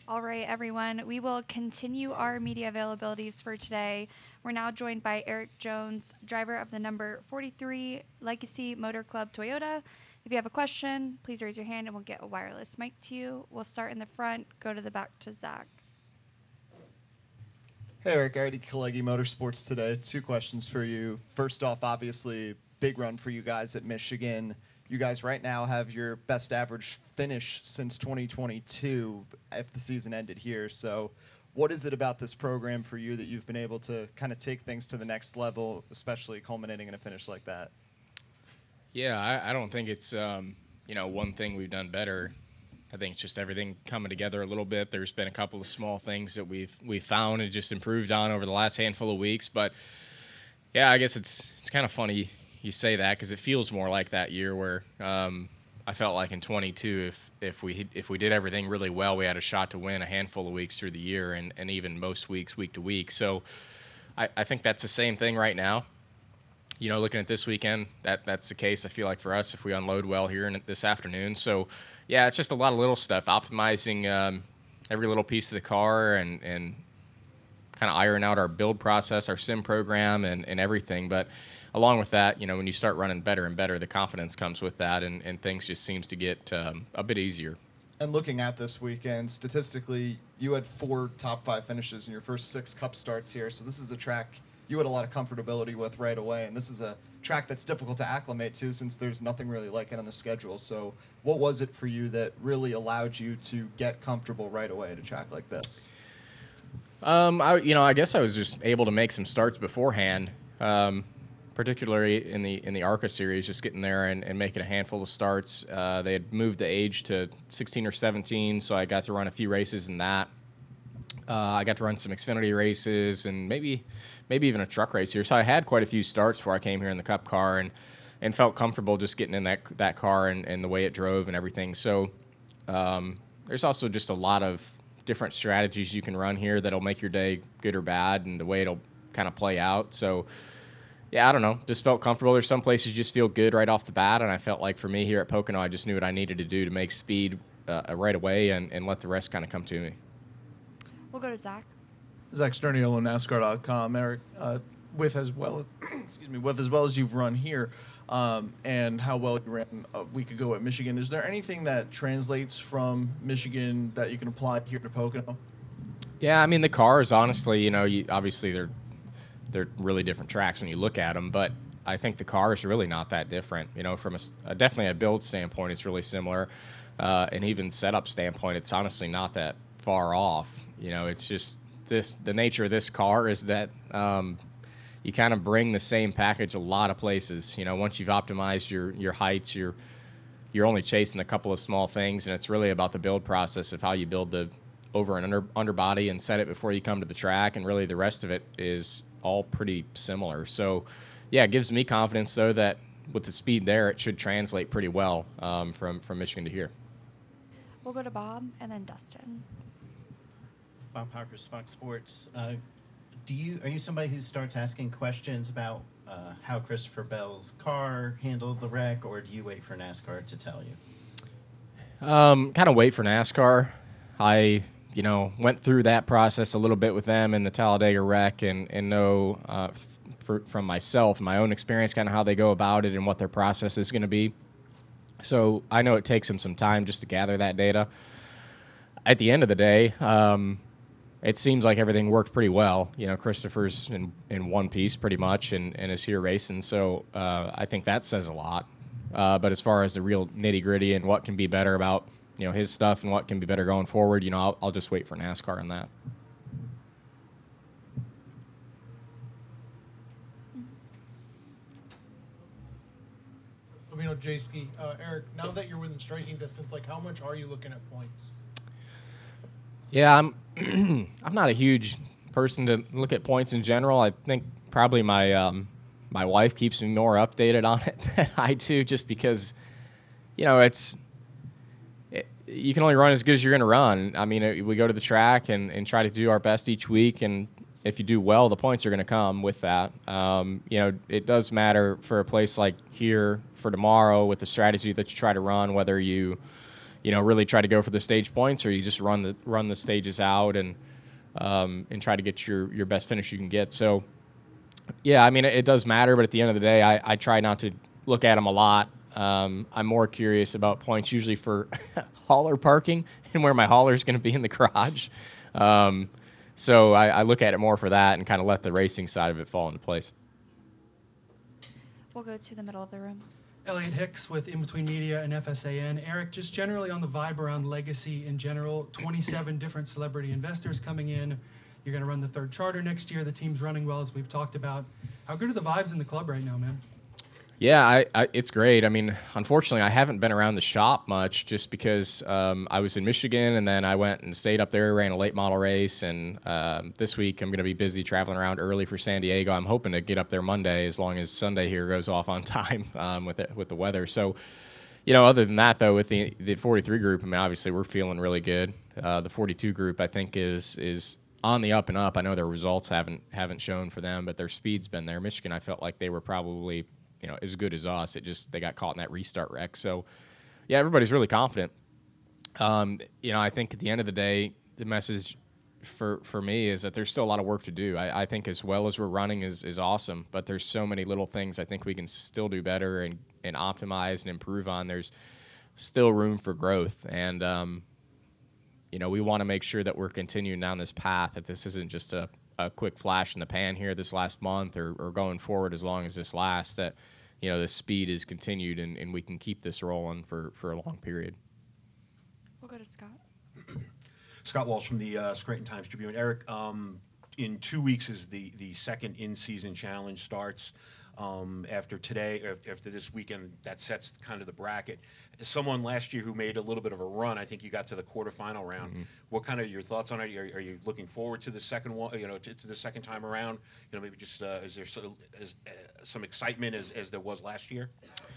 All right, everyone. We will continue our media availabilities for today. We're now joined by Eric Jones, driver of the number 43 Legacy Motor Club Toyota. If you have a question, please raise your hand and we'll get a wireless mic to you. We'll start in the front, go to the back to Zach. Hey, Eric, Artie Kalegi Motorsports today. Two questions for you. First off, obviously, big run for you guys at Michigan. You guys right now have your best average finish since 2022 if the season ended here. So what is it about this program for you that you've been able to kind of take things to the next level, especially culminating in a finish like that? Yeah, I don't think it's, one thing we've done better. I think it's just everything coming together a little bit. There's been a couple of small things that we've found and just improved on over the last handful of weeks. But, yeah, I guess it's kind of funny you say that because it feels more like that year where I felt like in 22 if we did everything really well, we had a shot to win a handful of weeks through the year and even most weeks week to week. So I think that's the same thing right now. Looking at this weekend, that's the case, I feel like, for us if we unload well here this afternoon. So, yeah, it's just a lot of little stuff, optimizing every little piece of the car and kind of iron out our build process, our sim program, and everything. But along with that, when you start running better and better, the confidence comes with that, and things just seems to get a bit easier. And looking at this weekend, statistically, you had 4 top 5 finishes in your first 6 Cup starts here. So this is a track you had a lot of comfortability with right away, and this is a track that's difficult to acclimate to since there's nothing really like it on the schedule. So what was it for you that really allowed you to get comfortable right away at a track like this? I guess I was just able to make some starts beforehand, particularly in the ARCA series, just getting there and making a handful of starts. They had moved the age to 16 or 17, so I got to run a few races in that. I got to run some Xfinity races and maybe even a truck race here. So I had quite a few starts before I came here in the Cup car and felt comfortable just getting in that car and the way it drove and everything. So there's also just a lot of different strategies you can run here that'll make your day good or bad and the way it'll kind of play out. So, yeah, I don't know. Just felt comfortable. There's some places you just feel good right off the bat, and I felt like for me here at Pocono, I just knew what I needed to do to make speed right away and let the rest kind of come to me. We'll go to Zach. Zach Sterniolo, NASCAR.com. Eric, with as well as you've run here, and how well you ran a week ago at Michigan, is there anything that translates from Michigan that you can apply here to Pocono? Yeah, I mean the cars, honestly, obviously they're really different tracks when you look at them, but I think the car is really not that different. From definitely a build standpoint, it's really similar, and even setup standpoint, it's honestly not that far off. It's just the nature of this car is that you kind of bring the same package a lot of places. Once you've optimized your heights, you're only chasing a couple of small things, and it's really about the build process of how you build the over and underbody and set it before you come to the track, and really the rest of it is all pretty similar. So, yeah, it gives me confidence, though, that with the speed there, it should translate pretty well from Michigan to here. We'll go to Bob and then Dustin. Bob Parker's Fox Sports. Are you somebody who starts asking questions about how Christopher Bell's car handled the wreck, or do you wait for NASCAR to tell you? Kind of wait for NASCAR. I went through that process a little bit with them in the Talladega wreck and know from myself, my own experience, kind of how they go about it and what their process is going to be. So I know it takes them some time just to gather that data. At the end of the day, it seems like everything worked pretty well. Christopher's in one piece pretty much and is here racing. So I think that says a lot. But as far as the real nitty-gritty and what can be better about his stuff and what can be better going forward, I'll just wait for NASCAR on that. Jayski, Eric, now that you're within striking distance, how much are you looking at points? Yeah, I'm not a huge person to look at points in general. I think probably my wife keeps me more updated on it than I do, just because you can only run as good as you're going to run. I mean, we go to the track and try to do our best each week, and if you do well, the points are going to come with that. It does matter for a place like here for tomorrow with the strategy that you try to run, whether you really try to go for the stage points, or you just run the stages out and try to get your best finish you can get. So, yeah, I mean, it does matter, but at the end of the day, I try not to look at them a lot. I'm more curious about points usually for hauler parking and where my hauler is going to be in the garage. So I look at it more for that and kind of let the racing side of it fall into place. We'll go to the middle of the room. Elliot Hicks with In Between Media and FSAN. Eric, just generally on the vibe around Legacy in general, 27 different celebrity investors coming in. You're going to run the third charter next year. The team's running well, as we've talked about. How good are the vibes in the club right now, man? Yeah, it's great. I mean, unfortunately, I haven't been around the shop much just because I was in Michigan, and then I went and stayed up there, ran a late model race, and this week I'm going to be busy traveling around early for San Diego. I'm hoping to get up there Monday as long as Sunday here goes off on time with the weather. So, other than that, though, with the 43 group, I mean, obviously we're feeling really good. The 42 group, I think, is on the up and up. I know their results haven't shown for them, but their speed's been there. Michigan, I felt like they were probably as good as us. They got caught in that restart wreck. So, yeah, everybody's really confident. I think at the end of the day, the message for me is that there's still a lot of work to do. I think as well as we're running is awesome, but there's so many little things I think we can still do better and optimize and improve on. There's still room for growth. And, we want to make sure that we're continuing down this path, that this isn't just a quick flash in the pan here this last month or going forward as long as this lasts, that, the speed is continued and we can keep this rolling for a long period. We'll go to Scott. Scott Walsh from the Scranton Times Tribune. Eric, in 2 weeks is the second in-season challenge starts. After today, after this weekend, that sets kind of the bracket. As someone last year who made a little bit of a run, I think you got to the quarterfinal round. Mm-hmm. What kind of your thoughts on it? Are you looking forward to the second one? To the second time around? Maybe just is there some excitement as there was last year?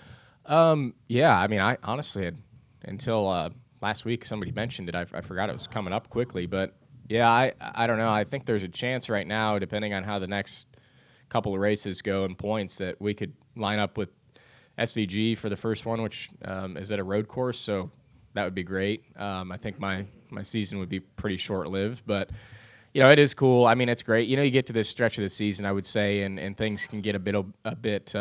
Yeah, I mean, I honestly until last week somebody mentioned it. I forgot it was coming up quickly, but yeah, I don't know. I think there's a chance right now, depending on how the next couple of races go in points, that we could line up with SVG for the first one, which is at a road course, so that would be great. I think my season would be pretty short-lived, but it is cool. I mean, it's great. You get to this stretch of the season, I would say, and things can get a bit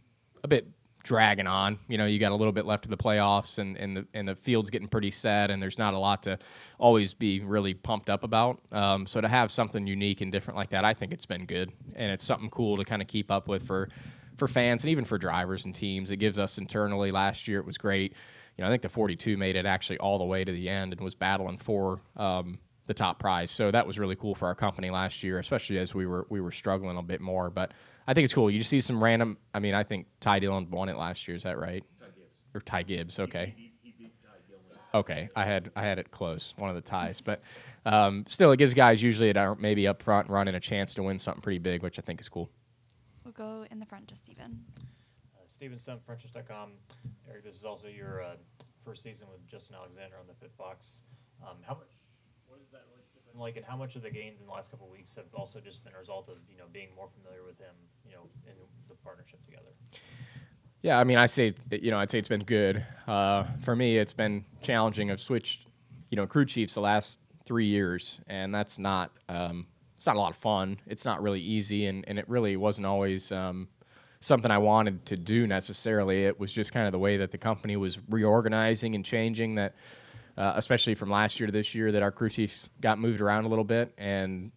dragging on. You got a little bit left of the playoffs, and the field's getting pretty set, and there's not a lot to always be really pumped up about. So to have something unique and different like that, I think it's been good, and it's something cool to kind of keep up with for fans and even for drivers and teams. It gives us internally. Last year it was great. I think the 42 made it actually all the way to the end and was battling for the top prize. So that was really cool for our company last year, especially as we were struggling a bit more. But I think it's cool. You just see some random. I mean, I think Ty Dillon won it last year. Is that right? Ty Gibbs. Or Ty Gibbs. Okay. He beat Ty Dillon. Okay, I had it close, one of the ties, but still, it gives guys usually that are maybe up front running a chance to win something pretty big, which I think is cool. We'll go in the front to Steven. Steven Stump, Frenchers.com. Eric, this is also your first season with Justin Alexander on the pit box. What is that relationship been like, and how much of the gains in the last couple of weeks have also just been a result of being more familiar with him, in the partnership together? Yeah, I mean, I'd say it's been good. For me, it's been challenging. I've switched, crew chiefs the last 3 years, and that's not it's not a lot of fun. It's not really easy, and it really wasn't always something I wanted to do necessarily. It was just kind of the way that the company was reorganizing and changing, that especially from last year to this year, that our crew chiefs got moved around a little bit. And,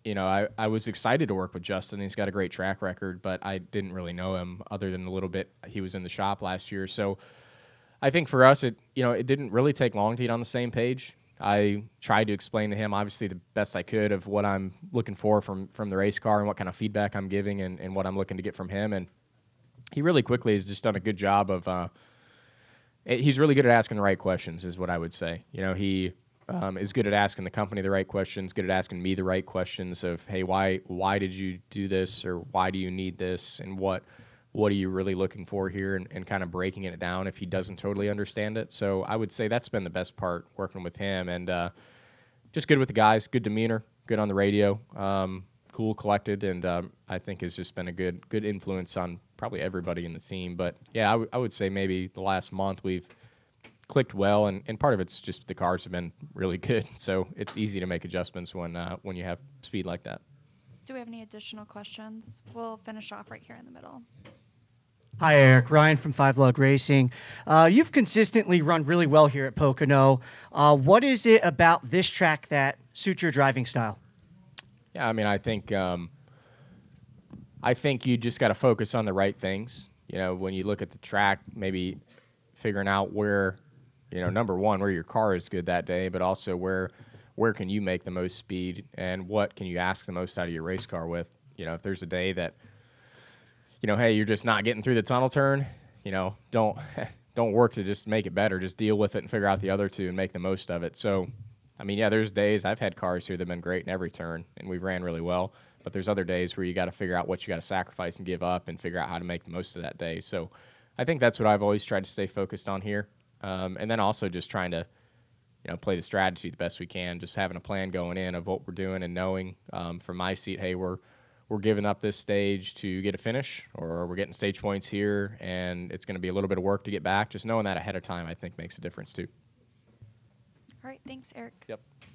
I was excited to work with Justin. He's got a great track record, but I didn't really know him other than the little bit he was in the shop last year. So I think for us, it didn't really take long to get on the same page. I tried to explain to him, obviously, the best I could of what I'm looking for from the race car and what kind of feedback I'm giving and what I'm looking to get from him. And he really quickly has just done a good job of he's really good at asking the right questions, is what I would say. He is good at asking the company the right questions, good at asking me the right questions of, hey, why did you do this, or why do you need this, and what are you really looking for here, and kind of breaking it down if he doesn't totally understand it. So I would say that's been the best part, working with him, and just good with the guys, good demeanor, good on the radio, cool, collected, and I think has just been a good influence on probably everybody in the team. But yeah, I would say maybe the last month we've clicked well, and part of it's just the cars have been really good, so it's easy to make adjustments when you have speed like that. Do we have any additional questions? We'll finish off right here in the middle. Hi, Eric. Ryan from Five Lug Racing. You've consistently run really well here at Pocono. What is it about this track that suits your driving style? Yeah, I mean, I think you just got to focus on the right things. You know, when you look at the track, maybe figuring out where, you know, number one, where your car is good that day, but also where can you make the most speed and what can you ask the most out of your race car with. You know, if there's a day that, you know, hey, you're just not getting through the tunnel turn, you know, don't work to just make it better. Just deal with it and figure out the other two and make the most of it. So, I mean, yeah, there's days I've had cars here that have been great in every turn, and we've ran really well. But there's other days where you got to figure out what you got to sacrifice and give up and figure out how to make the most of that day. So I think that's what I've always tried to stay focused on here. And then also just trying to, you know, play the strategy the best we can, just having a plan going in of what we're doing and knowing from my seat, hey, we're giving up this stage to get a finish, or we're getting stage points here, and it's going to be a little bit of work to get back. Just knowing that ahead of time, I think, makes a difference too. All right, thanks, Eric. Yep.